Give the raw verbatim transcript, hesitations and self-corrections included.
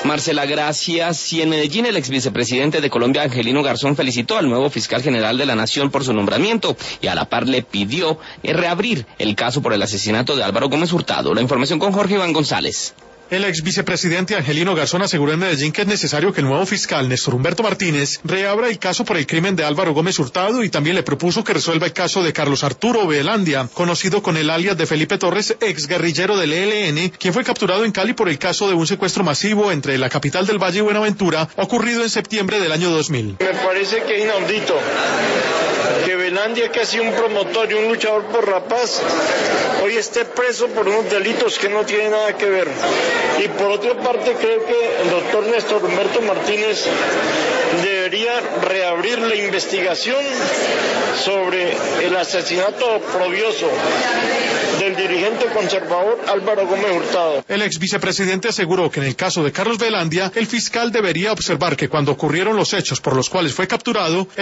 Marcela, gracias. Y en Medellín, el ex vicepresidente de Colombia, Angelino Garzón, felicitó al nuevo fiscal general de la Nación por su nombramiento y a la par le pidió reabrir el caso por el asesinato de Álvaro Gómez Hurtado. La información con Jorge Iván González. El ex vicepresidente Angelino Garzón aseguró en Medellín que es necesario que el nuevo fiscal, Néstor Humberto Martínez, reabra el caso por el crimen de Álvaro Gómez Hurtado y también le propuso que resuelva el caso de Carlos Arturo Velandia, conocido con el alias de Felipe Torres, ex guerrillero del E L N, quien fue capturado en Cali por el caso de un secuestro masivo entre la capital del Valle y Buenaventura, ocurrido en septiembre del año dos mil. Me parece que es inaudito que Velandia, que ha sido un promotor y un luchador por la paz, hoy esté preso por unos delitos que no tienen nada que ver. Y por otra parte, creo que el doctor Néstor Humberto Martínez debería reabrir la investigación sobre el asesinato oprobioso del dirigente conservador Álvaro Gómez Hurtado. El ex vicepresidente aseguró que en el caso de Carlos Velandia, el fiscal debería observar que cuando ocurrieron los hechos por los cuales fue capturado,